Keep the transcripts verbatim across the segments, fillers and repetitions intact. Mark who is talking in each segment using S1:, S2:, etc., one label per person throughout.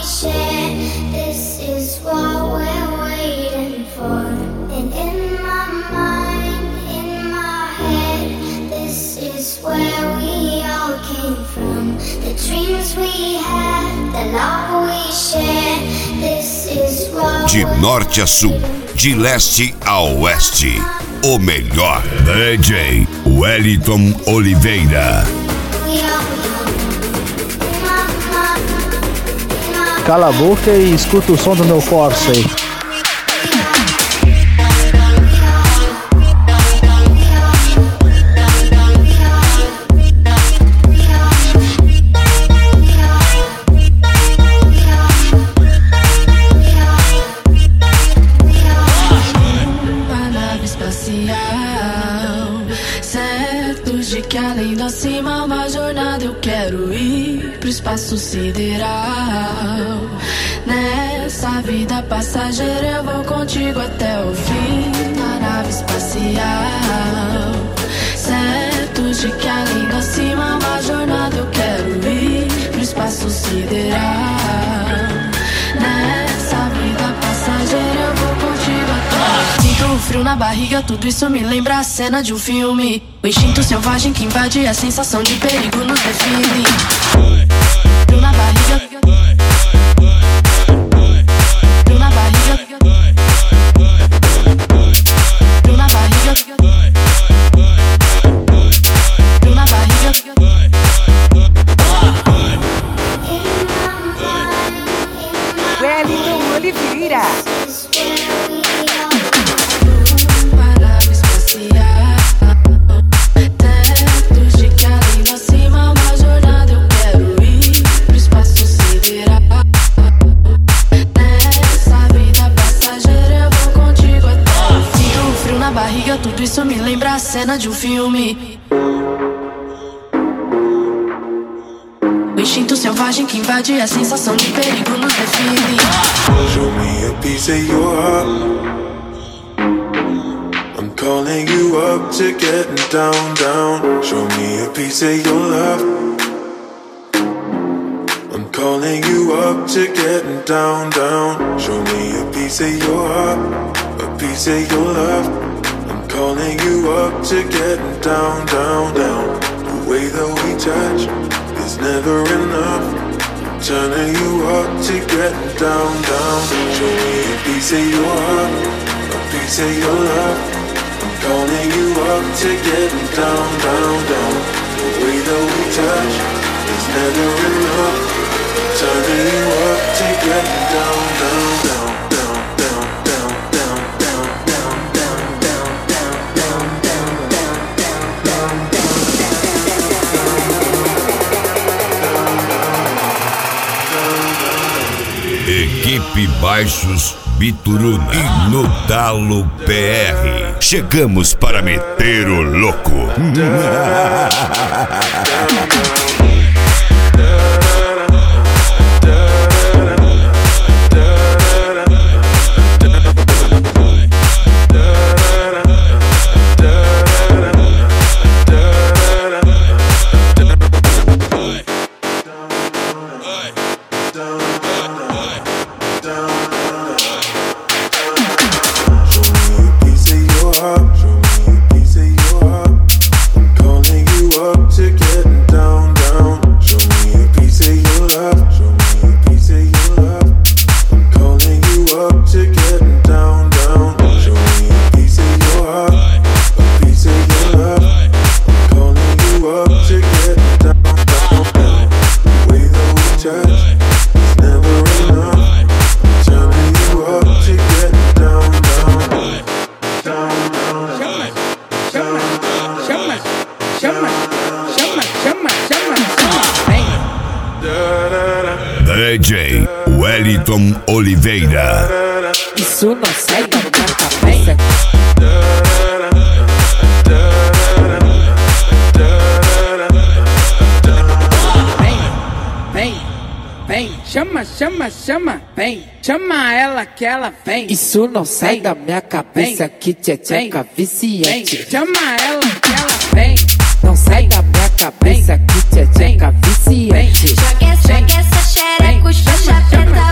S1: share. This is what we're waiting for. And in my mind, in my head, this is where we all came from. The dreams we had, the love we share. This is what
S2: De norte a sul, de leste a oeste, o melhor. D J Wellington Oliveira.
S3: Cala a boca e escuta o som do meu Corsa aí.
S4: A nave espacial, certos de que além da cima uma jornada eu quero ir pro espaço sideral. Nessa vida passageira eu vou contigo até o fim. Na nave espacial, certos de que além da cima uma jornada eu quero ir pro espaço sideral. Nessa vida passageira eu vou contigo até o fim. Sinto um frio na barriga, tudo isso me lembra a cena de um filme. O instinto selvagem que invade a sensação de perigo nos define. Frio na barriga, frio na barriga, frio na barriga, frio na barriga.
S5: Wellington Oliveira.
S4: Tudo isso me lembra a cena de um filme. O instinto selvagem que invade a sensação de perigo nos define.
S6: Show me a piece of your heart. I'm calling you up to getting down, down. Show me a piece of your love. I'm calling you up to getting down, down. Show me a piece of your heart, a piece of your love. Calling you up to getting down, down, down. The way that we touch is never enough. Turning you up to getting down, down. Show me a piece of your heart, a piece of your love. I'm calling you up to getting down, down, down. The way that we touch is never enough. Turning you up to getting down, down, down.
S2: Equipe Baixos Bituruna e no Talo P R. Chegamos para meter o louco. D J Wellington Oliveira.
S5: Isso não sai da minha cabeça. Vem, vem, vem, chama, chama, chama, vem, chama ela que ela vem. Isso não sai da minha cabeça, que tcheca viciante. Vem, chama ela que ela vem. Não sai da minha cabeça, que tcheca viciante.
S1: Joga essa, joga essa xereca, puxa a preta.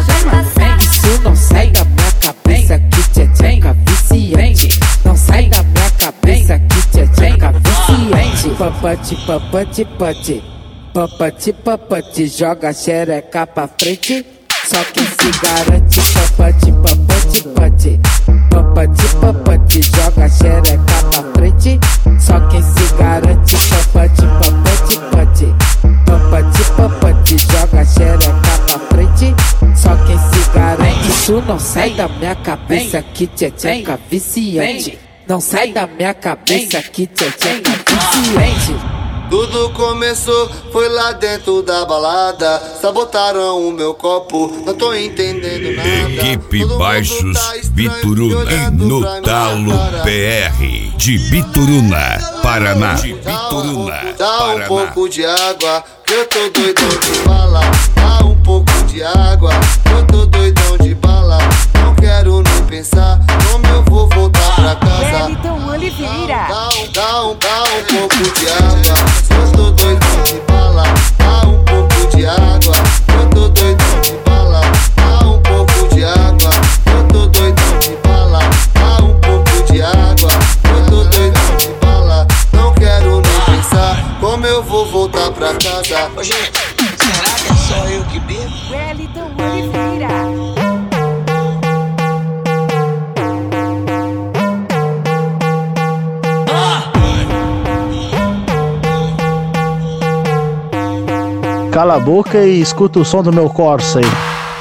S5: papati, papati, pati. Papati, papati, joga a xereca pra frente. Só quem se garante, papati, papati, pati. Papati, papati, joga a xereca pra frente. Só quem se garante, papati, papati, pati. Papati, papati, joga a xereca pra frente. Só quem se garante. Isso não sai da minha cabeça, que tcheca viciante. Não sai da minha cabeça, que tcheca viciante.
S7: Tudo começou, foi lá dentro da balada. Sabotaram o meu copo, não tô entendendo nada.
S2: Equipe Baixos tá Bituruna, no Talo P R, de Bituruna, Paraná. De Bituruna,
S7: Dá um
S2: Paraná.
S7: pouco de água, que eu tô doidão de bala. Dá um pouco de água, que eu tô doidão de bala. Não quero nem pensar como eu vou voltar pra casa.
S8: Wellington Oliveira.
S7: Dá um, dá um, dá um pouco de água. Eu tô doidão de bala, dá um pouco de água. Eu tô doidão de bala, dá um pouco de água. Eu tô doidão de bala, dá um pouco de água. Eu tô doidão de bala, não quero nem pensar como eu vou voltar pra casa.
S9: Ô gente, será que é só eu que bebo?
S8: Wellington Oliveira.
S3: Cala a boca e escuta o som do meu Corsa aí.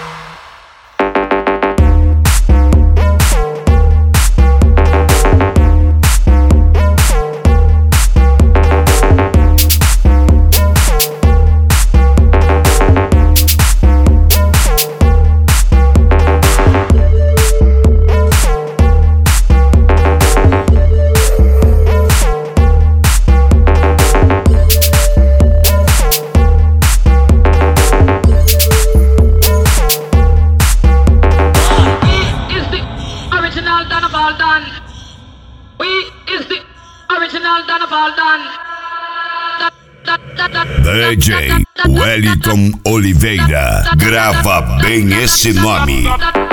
S2: D J Wellington Oliveira, grava bem esse nome.